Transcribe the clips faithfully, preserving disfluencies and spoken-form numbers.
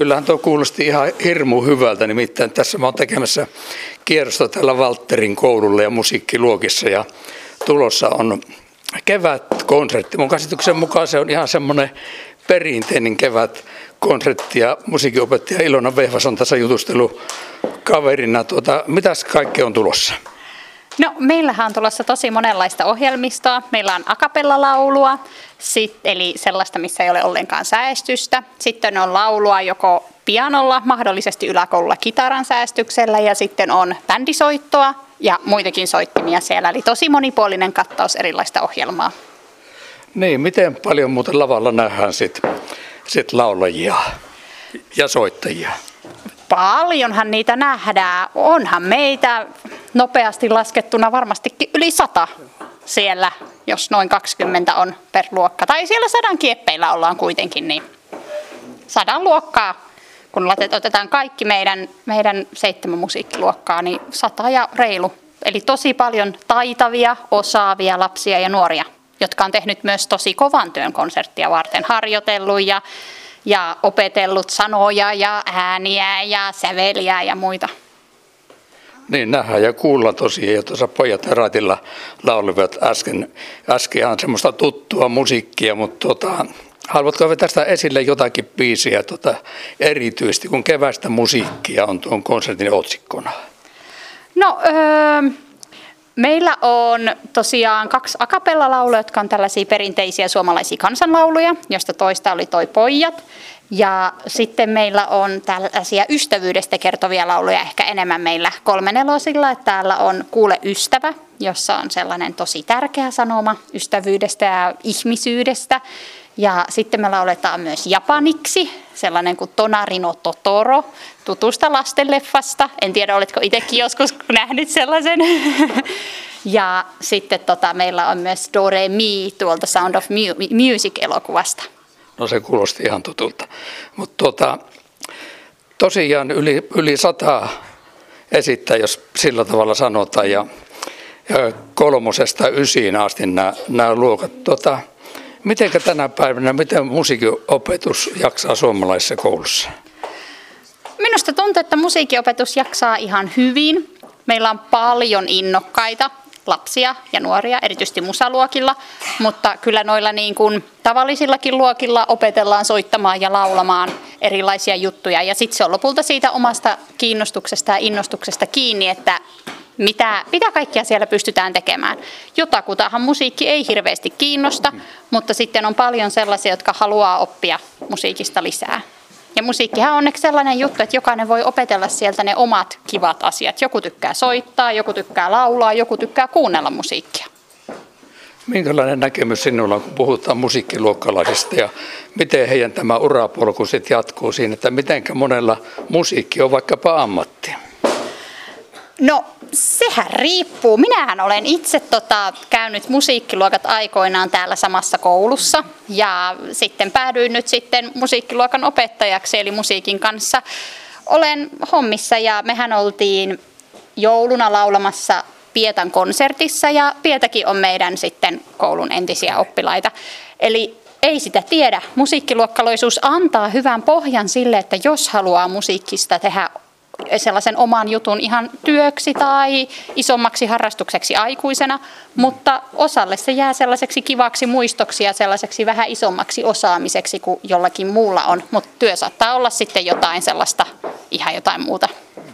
Kyllähän tuo kuulosti ihan hirmu hyvältä, nimittäin tässä mä oon tekemässä kierrosta tällä Valtterin koululla ja musiikkiluokissa ja tulossa on kevätkonsertti. Mun käsityksen mukaan se on ihan semmoinen perinteinen kevätkonsertti ja musiikinopettaja Ilona Vehvas on tässä jutustelukaverina. Tuota, mitäs kaikkea on tulossa? No, meillähän on tulossa tosi monenlaista ohjelmistoa. Meillä on a cappella-laulua, sit, eli sellaista, missä ei ole ollenkaan säästystä. Sitten on laulua joko pianolla, mahdollisesti yläkoululla kitaran säästyksellä, ja sitten on bändisoittoa ja muitakin soittimia siellä. Eli tosi monipuolinen kattaus erilaista ohjelmaa. Niin, miten paljon muuten lavalla nähdään sitten sit laulajia ja soittajia? Paljonhan niitä nähdään. Onhan meitä nopeasti laskettuna varmastikin yli sata siellä, jos noin kaksikymmentä on per luokka. Tai siellä sadan kieppeillä ollaan kuitenkin, niin sadan luokkaa. Kun otetaan kaikki meidän, meidän seitsemän musiikkiluokkaa, niin sata ja reilu. Eli tosi paljon taitavia, osaavia lapsia ja nuoria, jotka on tehnyt myös tosi kovan työn konserttia varten, harjoitellut ja ja opetellut sanoja ja ääniä ja säveliä ja muita. Niin, nähdään ja kuullaan tosiaan. Ja tuossa pojat ja raitilla laulivat äsken. Äsken on semmoista tuttua musiikkia, mutta tota, haluatko tästä esille jotakin biisiä tota, erityisesti, kun keväistä musiikkia on tuon konsertin otsikkona? No, öö, meillä on tosiaan kaksi a cappella-laulua, jotka on tällaisia perinteisiä suomalaisia kansanlauluja, josta toista oli toi Pojat. Ja sitten meillä on tällaisia ystävyydestä kertovia lauluja, ehkä enemmän meillä kolmenelosilla, että täällä on Kuule ystävä, jossa on sellainen tosi tärkeä sanoma ystävyydestä ja ihmisyydestä. Ja sitten me lauletaan myös japaniksi, sellainen kuin Tonari no Totoro, tutusta lastenleffasta. En tiedä, oletko itsekin joskus nähnyt sellaisen. Ja sitten tota, meillä on myös Do Re Mi tuolta Sound of Music-elokuvasta. No se kuulosti ihan tutulta. Mutta tota, tosiaan yli, yli sata esittää, jos sillä tavalla sanotaan, ja, ja kolmosesta ysiin asti nämä luokat. Tota, mitenkä tänä päivänä, miten musiikinopetus jaksaa suomalaisessa koulussa? Minusta tuntuu, että musiikinopetus jaksaa ihan hyvin. Meillä on paljon innokkaita lapsia ja nuoria, erityisesti musaluokilla, mutta kyllä noilla niin kuin tavallisillakin luokilla opetellaan soittamaan ja laulamaan erilaisia juttuja. Ja sitten se on lopulta siitä omasta kiinnostuksesta ja innostuksesta kiinni, että mitä, mitä kaikkea siellä pystytään tekemään. Jotakutahan musiikki ei hirveästi kiinnosta, mutta sitten on paljon sellaisia, jotka haluaa oppia musiikista lisää. Ja musiikkihan on onneksi sellainen juttu, että jokainen voi opetella sieltä ne omat kivat asiat. Joku tykkää soittaa, joku tykkää laulaa, joku tykkää kuunnella musiikkia. Minkälainen näkemys sinulla on, kun puhutaan musiikkiluokkalaisista ja miten heidän tämä urapolku sitten jatkuu siinä, että mitenkä monella musiikki on vaikkapa ammatti? No sehän riippuu. Minähän olen itse tota, käynyt musiikkiluokat aikoinaan täällä samassa koulussa ja sitten päädyin nyt sitten musiikkiluokan opettajaksi, eli musiikin kanssa olen hommissa ja mehän oltiin jouluna laulamassa Pietan konsertissa ja Pietakin on meidän sitten koulun entisiä oppilaita. Eli ei sitä tiedä. Musiikkiluokkalaisuus antaa hyvän pohjan sille, että jos haluaa musiikista tehdä sellaisen oman jutun ihan työksi tai isommaksi harrastukseksi aikuisena, mutta osalle se jää sellaiseksi kivaksi muistoksi ja sellaiseksi vähän isommaksi osaamiseksi kuin jollakin muulla on, mutta työ saattaa olla sitten jotain sellaista, ihan jotain muuta.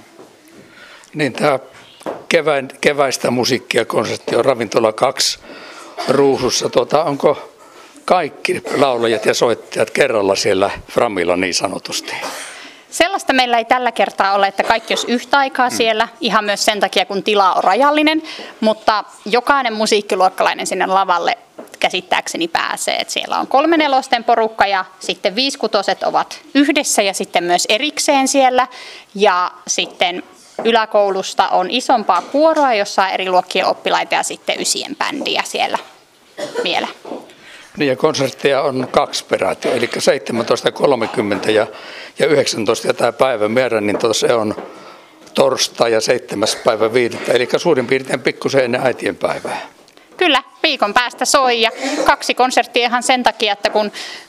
Niin, tämä keväin, keväistä musiikkia konsertti on Ravintola kaksi ruusussa. Tuota, onko kaikki laulajat ja soittajat kerralla siellä Framilla niin sanotusti? Sellaista meillä ei tällä kertaa ole, että kaikki olisi yhtä aikaa siellä, ihan myös sen takia, kun tila on rajallinen, mutta jokainen musiikkiluokkalainen sinne lavalle käsittääkseni pääsee. Että siellä on kolmenelosten porukka ja sitten viisikutoset ovat yhdessä ja sitten myös erikseen siellä. Ja sitten yläkoulusta on isompaa kuoroa, jossa on eri luokkien oppilaita ja sitten ysien bändiä siellä vielä. Niin ja konsertteja on kaksi peräti, eli seitsemäntoista kolmekymmentä ja, ja yhdeksäntoista ja tämä päivämäärä, niin se on torstai ja seitsemäs päivä viidettä, eli suurin piirtein pikkusen ennen äitien päivää. Kyllä, viikon päästä soi ja kaksi konserttia ihan sen takia, että kun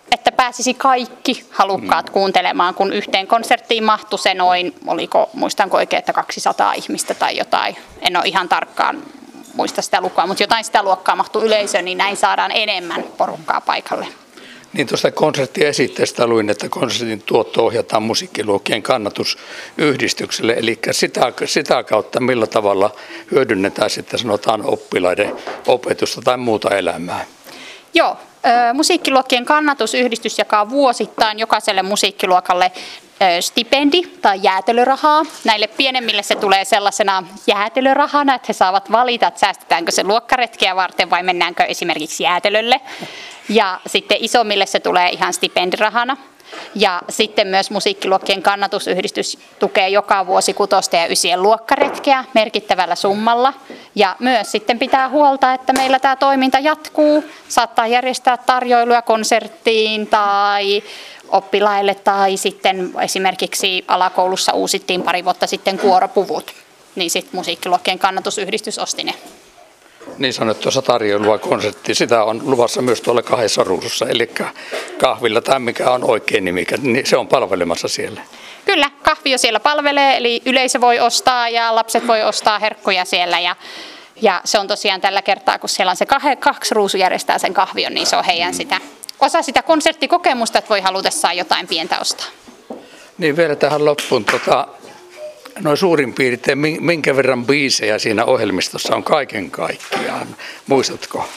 että pääsisi kaikki halukkaat kuuntelemaan, kun yhteen konserttiin mahtui se noin, oliko, muistanko oikein, että kaksisataa ihmistä tai jotain. En ole ihan tarkkaan muista sitä lukua, mutta jotain sitä luokkaa mahtui yleisöön, niin näin saadaan enemmän porukkaa paikalle. Niin tuosta konserttiesitteestä luin, että konsertin tuotto ohjataan musiikkiluokkien kannatusyhdistykselle, eli sitä, sitä kautta millä tavalla hyödynnetään sitten sanotaan oppilaiden opetusta tai muuta elämää. Joo, musiikkiluokkien kannatusyhdistys jakaa vuosittain jokaiselle musiikkiluokalle stipendi tai jäätelörahaa. Näille pienemmille se tulee sellaisena jäätelörahana, että he saavat valita, että säästetäänkö se luokkaretkeä varten vai mennäänkö esimerkiksi jäätelölle. Ja sitten isommille se tulee ihan stipendirahana. Ja sitten myös musiikkiluokkien kannatusyhdistys tukee joka vuosi kutosten ja ysien luokkaretkeä merkittävällä summalla. Ja myös sitten pitää huolta, että meillä tämä toiminta jatkuu. Saattaa järjestää tarjoiluja konserttiin tai oppilaille tai sitten esimerkiksi alakoulussa uusittiin pari vuotta sitten kuoropuvut. Niin sitten musiikkiluokkien kannatusyhdistys osti ne. Niin sanottua tarjoilua konsertti, sitä on luvassa myös tuolla kahdessa ruusussa, eli kahvilla tai mikä on oikein nimi, niin se on palvelemassa siellä. Kyllä, kahvi jo siellä palvelee, eli yleisö voi ostaa ja lapset voi ostaa herkkuja siellä ja, ja se on tosiaan tällä kertaa, kun siellä on se kah- kaksi ruusu järjestää sen kahvion, niin se on heidän mm. sitä, osa sitä konserttikokemusta, että voi halutessaan jotain pientä ostaa. Niin vielä tähän loppuun, tota, noin suurin piirtein, minkä verran biisejä siinä ohjelmistossa on kaiken kaikkiaan, muistatko?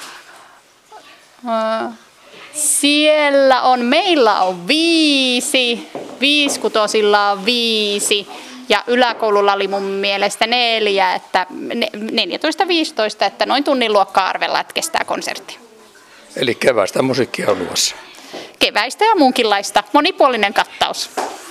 Siellä on, meillä on viisi, viisikutosilla on viisi ja yläkoululla oli mun mielestä neljä, että neljätoista viisitoista, että noin tunnin luokkaa arvella, että kestää konsertti. Eli keväistä musiikkia on luvassa. Keväistä ja muunkinlaista, monipuolinen kattaus.